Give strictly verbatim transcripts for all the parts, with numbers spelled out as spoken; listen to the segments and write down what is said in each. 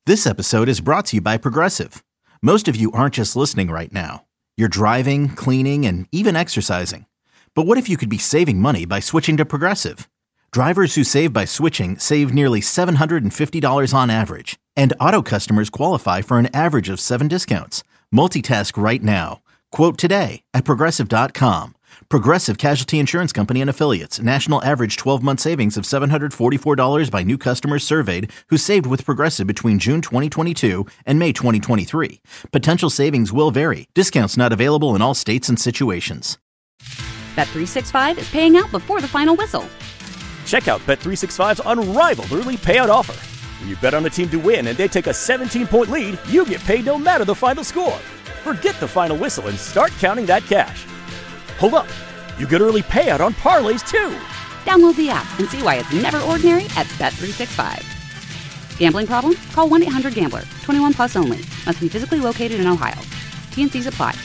This episode is brought to you by Progressive. Most of you aren't just listening right now. You're driving, cleaning, and even exercising. But what if you could be saving money by switching to Progressive? Drivers who save by switching save nearly seven hundred fifty dollars on average. And auto customers qualify for an average of seven discounts. Multitask right now. Quote today at Progressive dot com. Progressive Casualty Insurance Company and Affiliates. National average twelve-month savings of seven hundred forty-four dollars by new customers surveyed who saved with Progressive between June twenty twenty-two and May twenty twenty-three. Potential savings will vary. Discounts not available in all states and situations. Bet three sixty-five is paying out before the final whistle. Check out Bet three sixty-five's unrivaled early payout offer. When you bet on a team to win and they take a seventeen-point lead, you get paid no matter the final score. Forget the final whistle and start counting that cash. Hold up, you get early payout on parlays too. Download the app and see why it's never ordinary at Bet three sixty-five. Gambling problem? Call one eight hundred gambler. twenty-one plus only. Must be physically located in Ohio. T N Cs apply.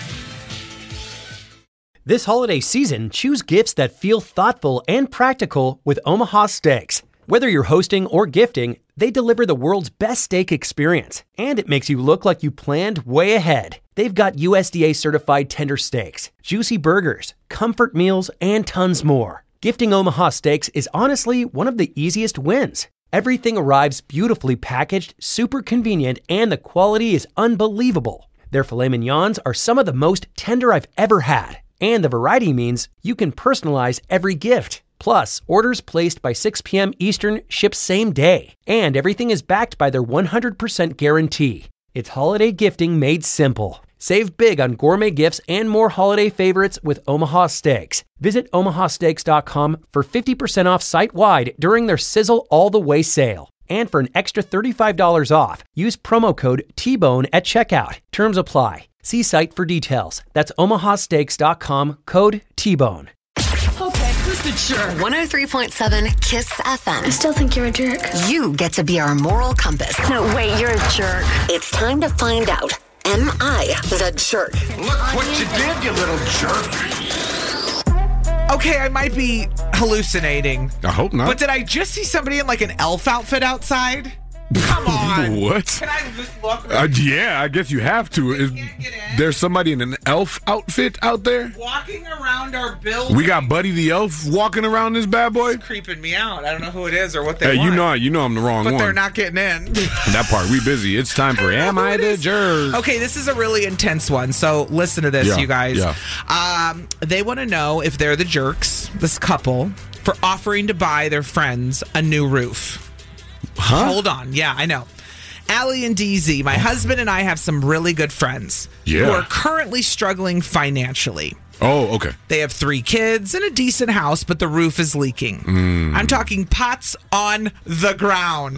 This holiday season, choose gifts that feel thoughtful and practical with Omaha Steaks. Whether you're hosting or gifting, they deliver the world's best steak experience, and it makes you look like you planned way ahead. They've got U S D A-certified tender steaks, juicy burgers, comfort meals, and tons more. Gifting Omaha Steaks is honestly one of the easiest wins. Everything arrives beautifully packaged, super convenient, and the quality is unbelievable. Their filet mignons are some of the most tender I've ever had, and the variety means you can personalize every gift. Plus, orders placed by six p.m. Eastern ship same day, and everything is backed by their one hundred percent guarantee. It's holiday gifting made simple. Save big on gourmet gifts and more holiday favorites with Omaha Steaks. Visit omaha steaks dot com for fifty percent off site-wide during their Sizzle All the Way sale. And for an extra thirty-five dollars off, use promo code T bone at checkout. Terms apply. See site for details. That's omaha steaks dot com, code T bone. Okay, who's the jerk? one oh three point seven KISS F M. I still think you're a jerk. You get to be our moral compass. No, wait, you're a jerk. It's time to find out. Am I the jerk? Look what you did, you little jerk. Okay, I might be hallucinating. I hope not. But did I just see somebody in like an elf outfit outside? Come on. What? Can I just look? Uh, yeah, I guess you have to. Is there's somebody in an elf outfit out there? Walking around our building. We got Buddy the Elf walking around this bad boy? It's creeping me out. I don't know who it is or what they hey, want. you know, you know I'm the wrong but one. But they're not getting in. That part, we busy. It's time for Am I the Jerk? Okay, this is a really intense one, so listen to this, yeah, you guys. Yeah. Um, they want to know if they're the jerks, this couple, for offering to buy their friends a new roof. Huh? Hold on. Yeah, I know. Allie and D Z, my husband and I have some really good friends yeah. who are currently struggling financially. Oh, okay. They have three kids and a decent house, but the roof is leaking. Mm. I'm talking pots on the ground.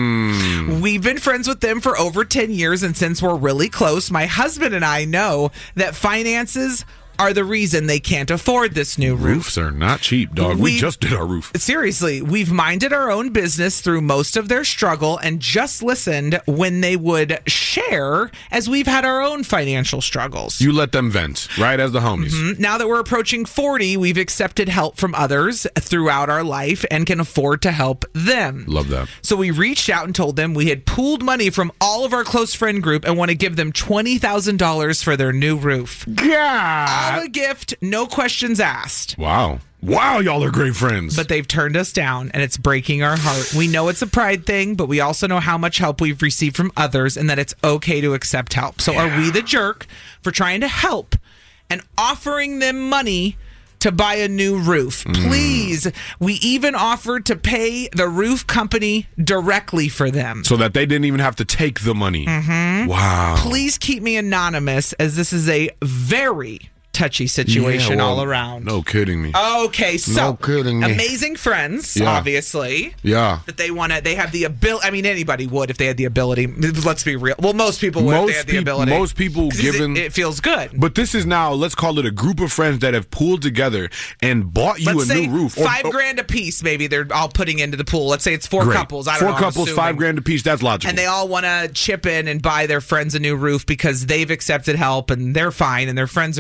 Mm. We've been friends with them for over ten years, and since we're really close, my husband and I know that finances are the reason they can't afford this new roof. Roofs are not cheap, dog. We, we just did our roof. Seriously, we've minded our own business through most of their struggle and just listened when they would share as we've had our own financial struggles. You let them vent, right, as the homies. Mm-hmm. Now that we're approaching forty, we've accepted help from others throughout our life and can afford to help them. Love that. So we reached out and told them we had pooled money from all of our close friend group and want to give them twenty thousand dollars for their new roof. God! A gift, no questions asked. Wow. Wow, y'all are great friends. But they've turned us down, and it's breaking our heart. We know it's a pride thing, but we also know how much help we've received from others and that it's okay to accept help. So yeah. Are we the jerk for trying to help and offering them money to buy a new roof? Mm. Please. We even offered to pay the roof company directly for them. So that they didn't even have to take the money. Mm-hmm. Wow. Please keep me anonymous, as this is a very touchy situation yeah, well, all around. No kidding me. Okay, so no kidding me. Amazing friends, yeah. obviously. Yeah. That they want to, they have the ability. I mean, anybody would if they had the ability. Let's be real. Well, most people would most if they had the pe- ability. Most people given. It, it feels good. But this is now, let's call it a group of friends that have pooled together and bought you let's a say new roof. Five or, grand a piece, maybe they're all putting into the pool. Let's say it's four great. couples. I don't four know. Four couples, five grand a piece. That's logical. And they all want to chip in and buy their friends a new roof because they've accepted help and they're fine and their friends are not.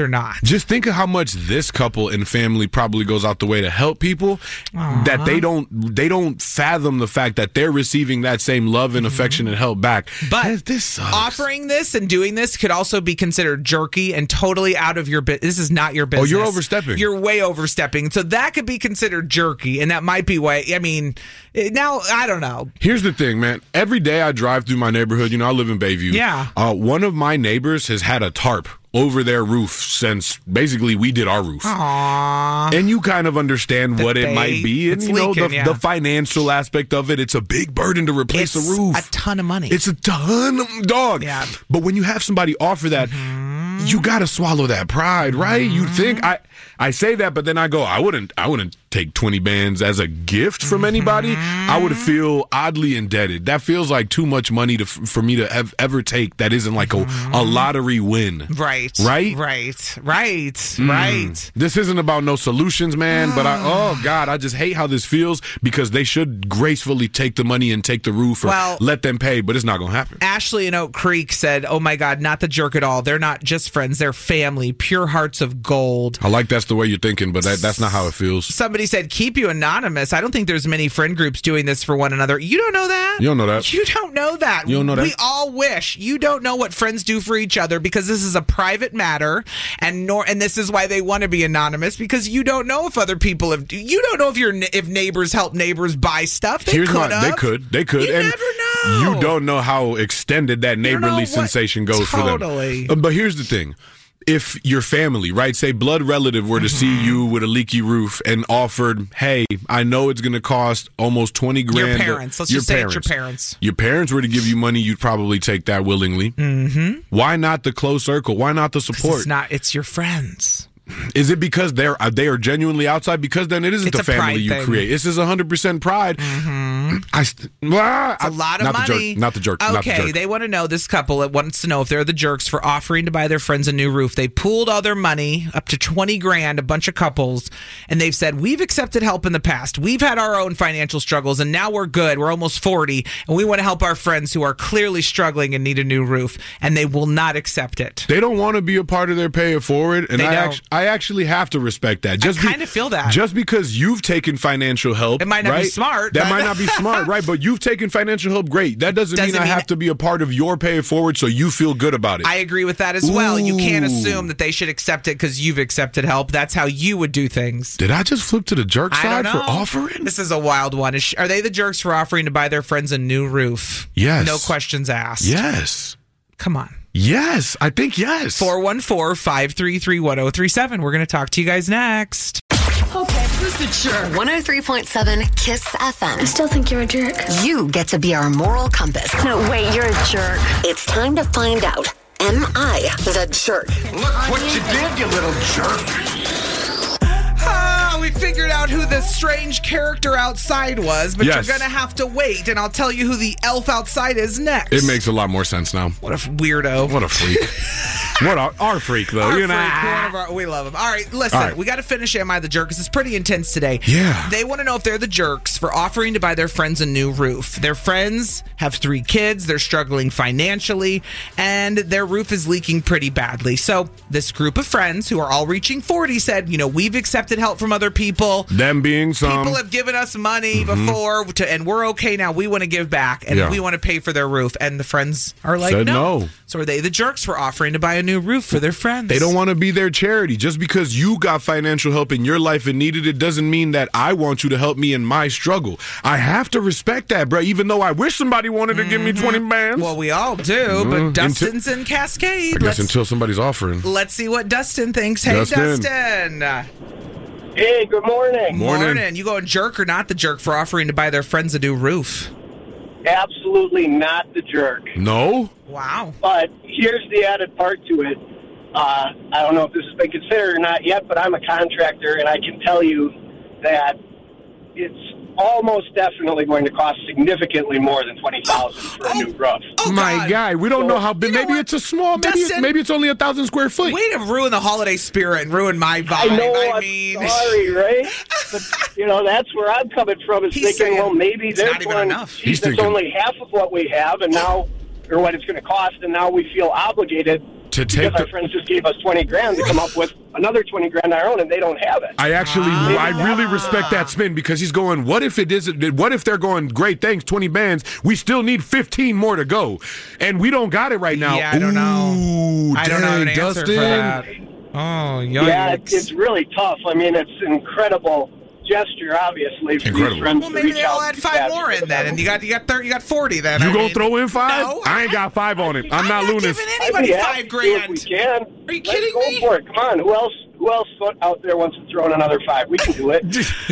Just think of how much this couple and family probably goes out the way to help people. Aww. That they don't they don't fathom the fact that they're receiving that same love and affection mm-hmm. and help back. But this sucks. Offering this and doing this could also be considered jerky and totally out of your business. This is not your business. Oh, you're overstepping. You're way overstepping. So that could be considered jerky, and that might be why. I mean, now I don't know. Here's the thing, man. Every day I drive through my neighborhood. You know, I live in Bayview. Yeah. Uh, one of my neighbors has had a tarp over their roof since basically we did our roof. Aww. And you kind of understand the what bay, it might be. And, you know, leaking, the, yeah. the financial aspect of it. It's a big burden to replace it's a roof. a ton of money. It's a ton of dog. Yeah. But when you have somebody offer that, mm-hmm. you got to swallow that pride, right? Mm-hmm. You think I I say that, but then I go, I wouldn't I wouldn't take twenty bands as a gift from anybody. Mm-hmm. I would feel oddly indebted. That feels like too much money to for me to ev- ever take that isn't like mm-hmm. a, a lottery win. Right. Right? Right. Right. Mm. Right. This isn't about no solutions, man, but I oh God, I just hate how this feels because they should gracefully take the money and take the roof or well, let them pay, but it's not going to happen. Ashley in Oak Creek said, "Oh my God, not the jerk at all. They're not just friends, they're family, pure hearts of gold." I like that's the way you're thinking, but that, that's not how it feels. Somebody said, "Keep you anonymous." I don't think there's many friend groups doing this for one another. You don't know that? You don't know that. You don't know that. You don't know that. We all wish. You don't know what friends do for each other because this is a private matter, and nor and this is why they want to be anonymous because you don't know if other people have. You don't know if your if neighbors help neighbors buy stuff. They Here's could my, have. They could. They could. You and never know. You don't know how extended that neighborly sensation goes totally. for them. Totally. But here's the thing. If your family, right, say blood relative were to mm-hmm. see you with a leaky roof and offered, hey, I know it's going to cost almost twenty grand. Your parents. Let's your just parents. say it's your parents. Your parents were to give you money, you'd probably take that willingly. Mm-hmm. Why not the close circle? Why not the support? It's not. It's your friends. Is it because they're they are genuinely outside? Because then it isn't it's the family you thing. create. This is one hundred percent pride. Mm-hmm. I, ah, it's a lot of not money. The jerk, not the jerk. Okay, not the jerk. They want to know, this couple that wants to know if they're the jerks for offering to buy their friends a new roof. They pooled all their money, up to twenty grand, a bunch of couples, and they've said, we've accepted help in the past. We've had our own financial struggles, and now we're good. We're almost forty, and we want to help our friends who are clearly struggling and need a new roof, and they will not accept it. They don't want to be a part of their pay it forward, and they I, don't. act- I actually have to respect that. Just I kind of feel that. Just because you've taken financial help. It might not right? be smart. That but... might not be smart, right? But you've taken financial help, great. That doesn't, doesn't mean, mean I have to be a part of your pay it forward so you feel good about it. I agree with that as well. Ooh. You can't assume that they should accept it because you've accepted help. That's how you would do things. Did I just flip to the jerk I side don't for know. offering? This is a wild one. Is, are they the jerks for offering to buy their friends a new roof? Yes. No questions asked. Yes. Come on. Yes. I think yes. four one four, five three three, one oh three seven. We're going to talk to you guys next. Okay, who's the jerk? one oh three point seven KISS F M. I still think you're a jerk. You get to be our moral compass. No, wait, you're a jerk. It's time to find out. Am I the jerk? Look what you did, you little jerk. Ah, we figured out who the strange character outside was, but yes. you're going to have to wait, and I'll tell you who the elf outside is next. It makes a lot more sense now. What a weirdo. What a freak. What a, our freak, though. Our you freak, know. one of our, we love him. All right, listen, All right. we got to finish Am I the Jerk? Because it's pretty intense today. Yeah. They want to know if they're the jerks for offering to buy their friends a new roof. Their friends have three kids, they're struggling financially, and their roof is leaking pretty badly. So this group of friends who are all reaching forty said, you know, we've accepted help from other people. Them being some. People have given us money mm-hmm. before, to, and we're okay now. We want to give back, and yeah. we want to pay for their roof. And the friends are like, Said no. no. So are they the jerks for offering to buy a new roof for their friends? They don't want to be their charity. Just because you got financial help in your life and needed it doesn't mean that I want you to help me in my struggle. I have to respect that, bro, even though I wish somebody wanted to mm-hmm. give me twenty bands. Well, we all do, mm-hmm. but Dustin's until, in Cascade. I guess let's, until somebody's offering. Let's see what Dustin thinks. Hey, Dustin. Dustin. Hey, good morning. Morning. Morning. You going jerk or not the jerk for offering to buy their friends a new roof? Absolutely not the jerk. No? Wow. But here's the added part to it. Uh, I don't know if this has been considered or not yet, but I'm a contractor, and I can tell you that it's almost definitely going to cost significantly more than twenty thousand dollars for a oh, new roof. Oh, My God. guy, we don't So, know how big. you know Maybe what? it's a small. Maybe Dustin, maybe it's only a thousand square foot. Way to ruin the holiday spirit and ruin my vibe. I know, I I'm mean, sorry, right? But, you know, that's where I'm coming from is He's thinking, saying well, maybe it's this not even one, enough. geez, He's it's thinking- only half of what we have, and now, or what it's going to cost, and now we feel obligated To To take because our the- friends just gave us twenty grand to come up with another twenty grand our own, and they don't have it. I actually, Ah. I really respect that spin because he's going, what if it isn't, what if they're going, great, thanks, twenty bands, we still need fifteen more to go, and we don't got it right now. Yeah, I don't know. Ooh, I don't know an dang, answer Dustin. for that. Oh, yikes. Yeah, it, it's really tough. I mean, it's an incredible gesture, obviously, for Incredible. these friends Well, to maybe reach they'll out add to five that. more in then, and you got you got thirty, you got forty then. You I gonna mean, throw in five? No, I ain't got five on it. I'm, I'm not not Lunas. giving I'd anybody be happy five to if grand. we can. Are you Let's kidding go me? for it. Come on. Who else? Who else out there wants to throw in another five? We can do it.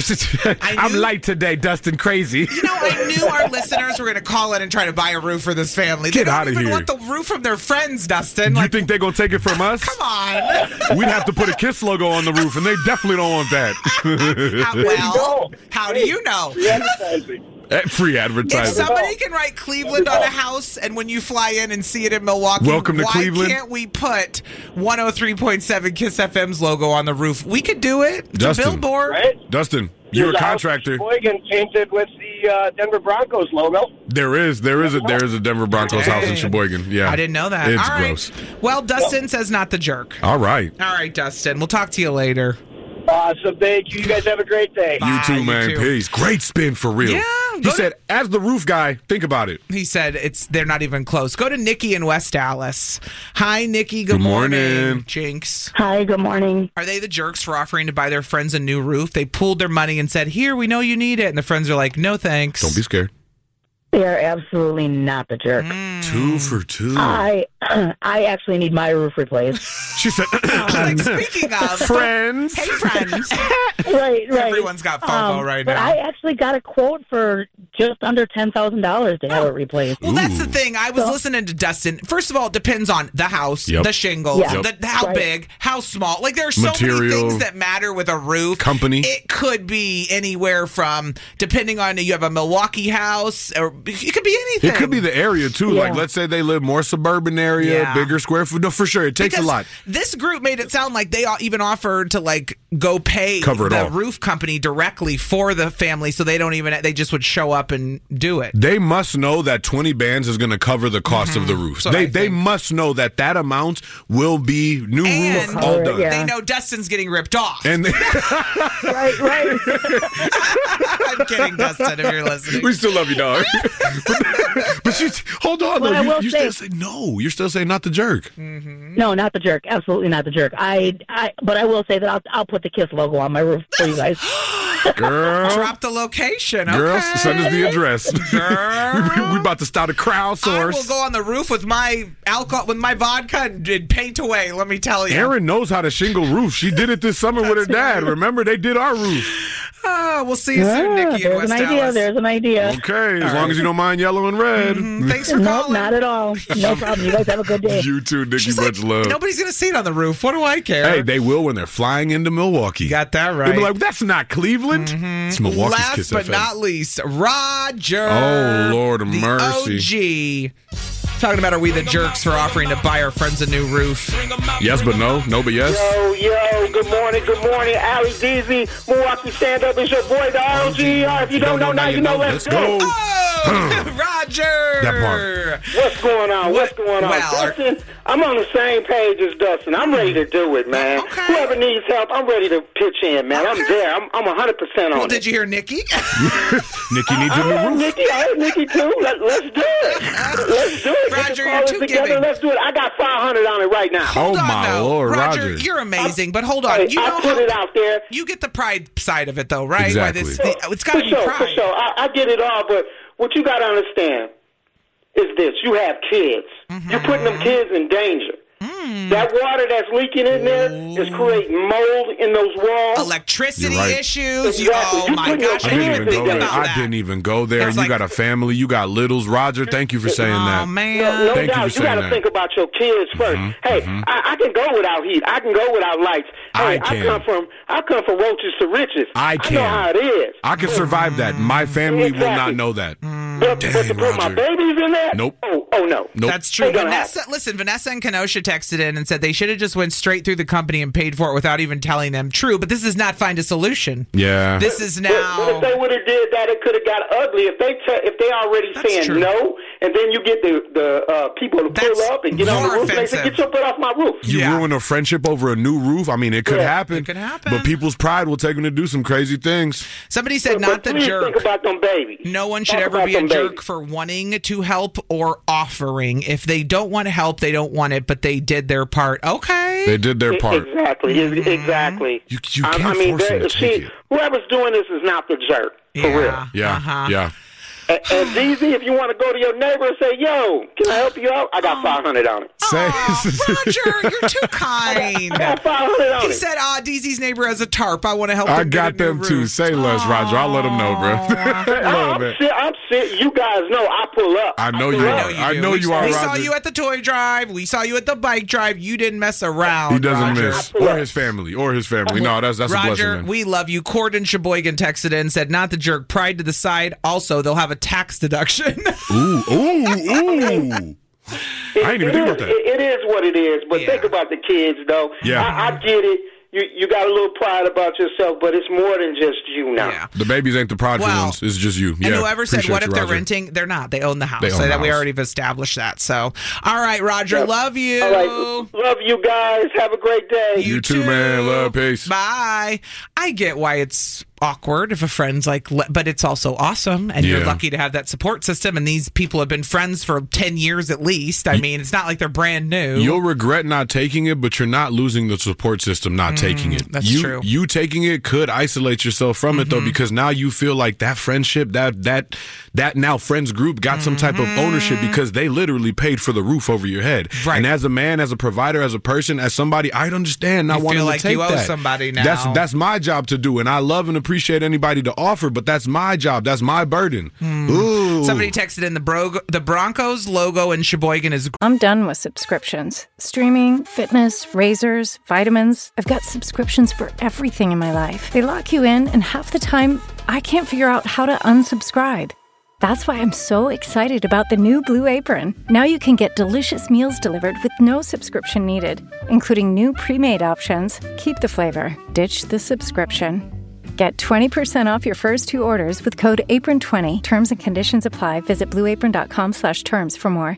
I'm knew- light today, Dustin. Crazy. You know, I knew our listeners were going to call in and try to buy a roof for this family. They Get don't outta even here. want the roof from their friends, Dustin. You Like, think they're gonna take it from us? come on. We'd have to put a KISS logo on the roof, and they definitely don't want that. How, well, how do you know? Free advertising. Eh, Free If advertising. somebody can write Cleveland on a house, and when you fly in and see it in Milwaukee, Welcome to why Cleveland. can't we put one oh three point seven KISS F M's logo on the roof? We could do it. It's Justin. a billboard. Right? Dustin, you're a There's house in contractor. Sheboygan painted with the uh, Denver Broncos logo. There is, there is a, there is a Denver Broncos house in Dang. Sheboygan. Yeah, I didn't know that. It's All right. gross. Well, Dustin says not the jerk. All right, All right, Dustin. We'll talk to you later. Awesome. Thank you. You guys have a great day. you too, you man. too. Peace. Great spin for real. Yeah, he go to- said, as the roof guy, think about it. He said it's they're not even close. Go to Nikki in West Dallas. Hi, Nikki. Good, Good morning. Jinx. Hi, good morning. Are they the jerks for offering to buy their friends a new roof? They pooled their money and said, "Here, we know you need it," and the friends are like, "No, thanks." Don't be scared. They are absolutely not the jerk. Two for two. I I actually need my roof replaced. She said, Like, speaking of friends. hey friends, right, right. everyone's got FOMO Um, right but now. I actually got a quote for just under ten thousand dollars to have it replaced. Well, that's the Ooh. thing. I was So- listening to Dustin. First of all, it depends on the house, Yep. the shingles, Yeah. the, how Right. big, how small. Like, there are so Material. many things that matter with a roof. Company. It could be anywhere from, depending on, you have a Milwaukee house, or it could be anything. It could be the area too. Yeah. Like, let's say they live more suburban area, Yeah. bigger square foot. No, for sure, it takes Because a lot. This group made it sound like they all even offered to like go pay Cover it the all. roof company directly for the family, so they don't even they just would show up and do it. They must know that twenty bands is going to cover the cost of the roof. what They I they think. must know that that amount will be new And roof all done. Yeah. they know Dustin's getting ripped off. And they, Right, right. I'm kidding, Dustin, if you're listening. we still love you, dog. but, but she's hold on, But though. I You, will you say- still say no. You're still saying not the jerk. No, not the jerk. Absolutely not the jerk. I, I, but I will say that I'll, I'll put the KISS logo on my roof for you guys. Girl, Drop the location. girl, Okay. send us the address. Girl. we about to start a I will crowdsource. go on the roof with my alcohol, with my vodka, and, and paint away. Let me tell you. Erin knows how to shingle roofs. She did it this summer with her dad. Remember, they did our roof. Ah, we'll see you soon, Ah, Nikki in there's West an idea. Dallas. There's an idea. Okay, as long as you don't mind yellow and red. Thanks for No, calling. not at all. No problem. You guys have a good day. You too, Nikki. She's Much like, love. nobody's gonna see it on the roof. What do I care? Hey, they will when they're flying into Milwaukee. You got that They'll right. be like, that's not Cleveland. It's Milwaukee's Last Kiss but F M. not least, Roger. Oh, Lord of the mercy. O G. Talking about, are we the jerks for offering to buy our friends a new roof? Yes, but no. No, but yes. Yo, yo, good morning, good morning. Ali Deasy, Milwaukee Stand Up. It's your boy, the O G. If you don't know, now you know. Let's go. Oh, Roger. That part. What's going on? What's going on? Well, Dustin, I'm on the same page as Dustin. I'm ready to do it, man. Okay. Whoever needs help, I'm ready to pitch in, man. I'm Okay. there. I'm, I'm one hundred percent on Well, it. did you hear Nikki? Nikki needs I a new heard roof. Nikki. I heard Nikki, too. Let, let's do it. Let's do it. Get Roger, the you're callers too together. giving. Let's do it. I got five hundred on it right now. Oh, Hold on, my though. Lord, Roger, Roger. you're amazing, but hold on. Hey, You I know put how- it out there. You get the pride side of it, though, right? Why Exactly. this- the- it's got to For be sure, pride. for sure. I, I get it all, but what you got to understand is this. You have kids. Mm-hmm. You're putting them kids in danger. Mm. That water that's leaking in there is creating mold in those walls. Electricity You're right. issues. You, Exactly. oh, You my put your gosh. I I didn't didn't even even go think there. about I that. didn't even go there. It's And you like- got a family. You got littles. Roger, thank you for saying Oh, that. man. No, no Thank you doubt. for You, saying got to that. think about your kids 1st Hey, I, I can go without heat. I can go without lights. I Hey, can. come from I come from roaches to riches. I I know can. how it is. I can survive that. My family will not Exactly. know that. But, but Dang, to put my Roger. babies in there? Nope. Oh, oh no. Nope. That's true. Ain't gonna Vanessa, listen, Vanessa and Kenosha texted in and said they should have just went straight through the company and paid for it without even telling them. True, but this is not find a solution. Yeah. This is But, but now. if they would have did that, it could have got ugly. If they te- if they already That's saying true. no, and then you get the the uh, people to pull up and get on the roof. And they say, "Get your butt off my roof." You Yeah. ruin a friendship over a new roof. I mean, it could Yeah. happen. It could happen. But people's pride will take them to do some crazy things. Somebody said But- not but the please jerk. Think about them babies. No one should Talk ever about be a them jerk babies. for wanting to help or offering. If they don't want to help, they don't want it, but they did their part. Okay. They did their part. Exactly, Mm-hmm. exactly. You, you I- can't I mean, force them there- to take see, it. whoever's doing this is not the jerk, for Yeah. real. Yeah, Uh-huh. yeah. And, and D Z, if you want to go to your neighbor and say, "Yo, can I help you out?" I got five hundred on it. Say, Aw, Roger, you're too kind. I got five hundred on He it. said, ah, D Z's neighbor has a tarp. I want to help I him get got a new them too. roof. Say less, Roger. I'll let them know, bro. Love I'm it. sick. I'm sick. You guys know I pull up. I know pull you up. are. I know we, you are, We saw Roger. you at the toy drive. We saw you at the bike drive. You didn't mess around. He doesn't Roger. miss. Or his family. Or his family. No, that's that's a blessing, Roger, man. we love you. Cord in Sheboygan texted in, said, not the jerk, pride to the side. Also, they'll have a tax deduction. Ooh, ooh, ooh. I ain't even It think is- about that. It, it is what it is. But Yeah. think about the kids, though. Yeah. I, I get it. You you got a little pride about yourself, but it's more than just you now. Yeah. The babies ain't the prideful Well, ones. It's just you. And Yeah, whoever said, appreciate what if you, they're Roger. renting? They're not. They own the house. They own so the that we house. already have established that. So, all right, Roger, Yep. love you. All right. Love you guys. Have a great day. You too, man. Love, peace. Bye. I get why it's awkward if a friend's like, le- but it's also awesome. And you're Yeah. lucky to have that support system. And these people have been friends for ten years at least. I mean, it's not like they're brand new. You'll regret not taking it, but you're not losing the support system not taking it. that's you, true. You taking it could isolate yourself from it though, because now you feel like that friendship, that that that now friends group got some type of ownership because they literally paid for the roof over your head. Right. And as a man, as a provider, as a person, as somebody, I'd understand not You wanting feel to like take you owe that. somebody now. That's that's my job to do, and I love and appreciate anybody to offer, but that's my job. That's my burden. Ooh. Somebody texted in the bro- the Broncos logo in Sheboygan is I'm done with subscriptions. Streaming, fitness, razors, vitamins. I've got subscriptions for everything in my life. They lock you in, and half the time, I can't figure out how to unsubscribe. That's why I'm so excited about the new Blue Apron. Now you can get delicious meals delivered with no subscription needed, including new pre-made options. Keep the flavor, ditch the subscription. Get twenty percent off your first two orders with code apron twenty. Terms and conditions apply. Visit blueapron.com slash terms for more.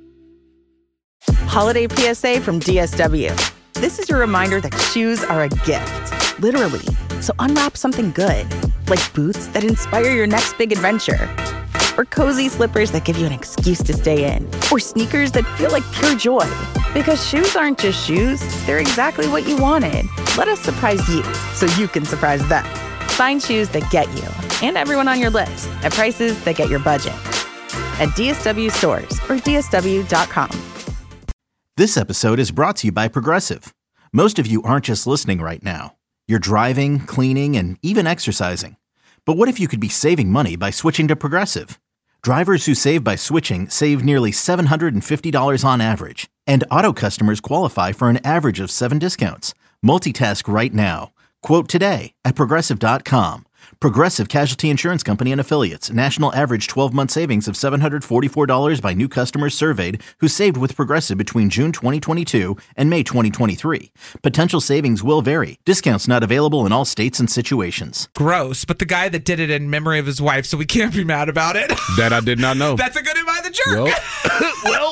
Holiday P S A from D S W. This is your reminder that shoes are a gift, literally. So unwrap something good, like boots that inspire your next big adventure, or cozy slippers that give you an excuse to stay in, or sneakers that feel like pure joy. Because shoes aren't just shoes, they're exactly what you wanted. Let us surprise you so you can surprise them. Find shoes that get you and everyone on your list at prices that get your budget. At D S W stores or D S W dot com. This episode is brought to you by Progressive. Most of you aren't just listening right now. You're driving, cleaning, and even exercising. But what if you could be saving money by switching to Progressive? Drivers who save by switching save nearly seven hundred fifty dollars on average. And auto customers qualify for an average of seven discounts. Multitask right now. Quote today at Progressive dot com. Progressive Casualty Insurance Company and Affiliates. National average twelve-month savings of seven hundred forty-four dollars by new customers surveyed who saved with Progressive between June twenty twenty-two and May twenty twenty-three. Potential savings will vary. Discounts not available in all states and situations. gross, but the guy that did it in memory of his wife, so we can't be mad about it. That I did not know. That's a good Am I the Jerk. Well, well.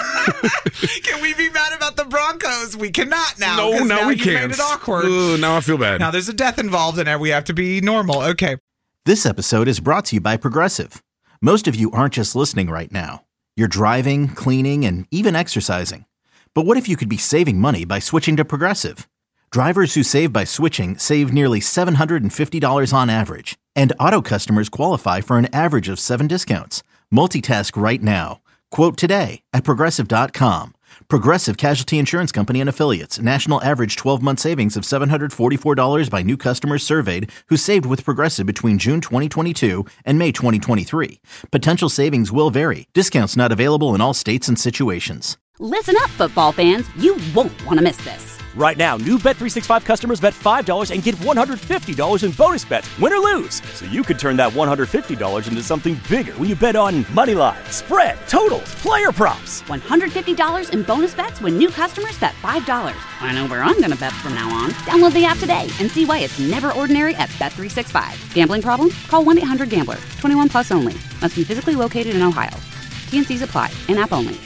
Can we be mad about the Broncos? We cannot now. No, 'cause no, now we you can't. Made it awkward. Ooh, now I feel bad. Now there's a death involved in it. We have to be normal. Okay. This episode is brought to you by Progressive. Most of you aren't just listening right now. You're driving, cleaning, and even exercising. But what if you could be saving money by switching to Progressive? Drivers who save by switching save nearly seven hundred fifty dollars on average. And auto customers qualify for an average of seven discounts. Multitask right now. Quote today at Progressive dot com. Progressive Casualty Insurance Company and Affiliates. National average twelve-month savings of seven hundred forty-four dollars by new customers surveyed who saved with Progressive between June twenty twenty-two and May twenty twenty-three. Potential savings will vary. Discounts not available in all states and situations. Listen up, football fans. You won't want to miss this. Right now, new Bet three sixty-five customers bet five dollars and get one hundred fifty dollars in bonus bets, win or lose. So you could turn that one hundred fifty dollars into something bigger when you bet on money line, spread, totals, player props. one hundred fifty dollars in bonus bets when new customers bet five dollars. I know where I'm going to bet from now on. Download the app today and see why it's never ordinary at Bet three sixty-five. Gambling problem? Call one eight hundred gambler. twenty-one plus only. Must be physically located in Ohio. T N Cs apply. In-app only.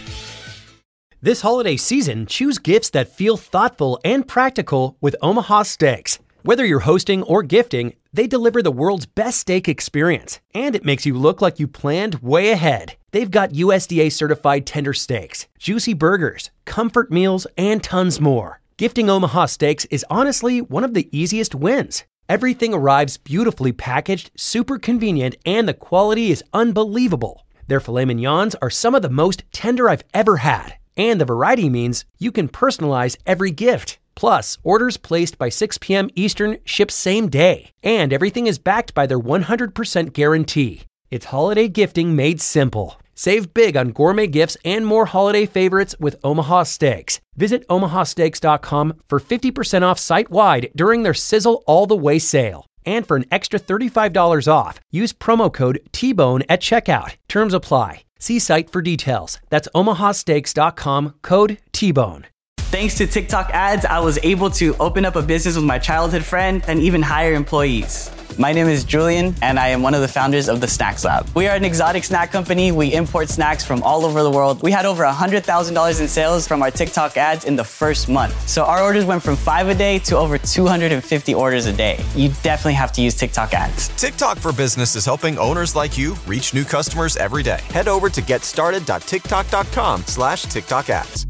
This holiday season, choose gifts that feel thoughtful and practical with Omaha Steaks. Whether you're hosting or gifting, they deliver the world's best steak experience, and it makes you look like you planned way ahead. They've got U S D A certified tender steaks, juicy burgers, comfort meals, and tons more. Gifting Omaha Steaks is honestly one of the easiest wins. Everything arrives beautifully packaged, super convenient, and the quality is unbelievable. Their filet mignons are some of the most tender I've ever had, and the variety means you can personalize every gift. Plus, orders placed by six p.m. Eastern ship same day, and everything is backed by their one hundred percent guarantee. It's holiday gifting made simple. Save big on gourmet gifts and more holiday favorites with Omaha Steaks. Visit omaha steaks dot com for fifty percent off site-wide during their Sizzle All the Way sale. And for an extra thirty-five dollars off, use promo code T bone at checkout. Terms apply. See site for details. That's omaha steaks dot com, code T bone. Thanks to TikTok ads, I was able to open up a business with my childhood friend and even hire employees. My name is Julian, and I am one of the founders of the Snacks Lab. We are an exotic snack company. We import snacks from all over the world. We had over one hundred thousand dollars in sales from our TikTok ads in the first month. So our orders went from five a day to over two hundred fifty orders a day. You definitely have to use TikTok ads. TikTok for Business is helping owners like you reach new customers every day. Head over to get started dot tiktok dot com slash TikTok ads.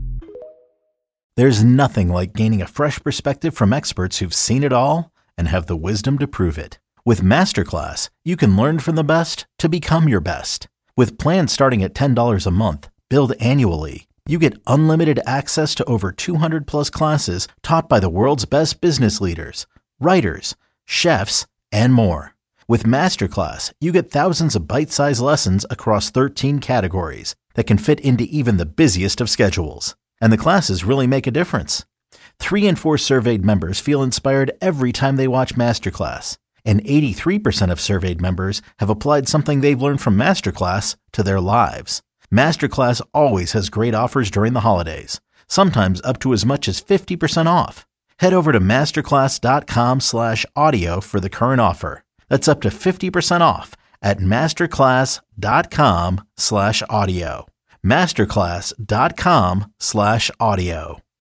There's nothing like gaining a fresh perspective from experts who've seen it all and have the wisdom to prove it. With Masterclass, you can learn from the best to become your best. With plans starting at ten dollars a month, billed annually, you get unlimited access to over two hundred plus classes taught by the world's best business leaders, writers, chefs, and more. With Masterclass, you get thousands of bite-sized lessons across thirteen categories that can fit into even the busiest of schedules. And the classes really make a difference. Three in four surveyed members feel inspired every time they watch Masterclass. And eighty-three percent of surveyed members have applied something they've learned from Masterclass to their lives. Masterclass always has great offers during the holidays, sometimes up to as much as fifty percent off. Head over to masterclass dot com slash audio for the current offer. That's up to fifty percent off at masterclass dot com slash audio. masterclass dot com slash audio.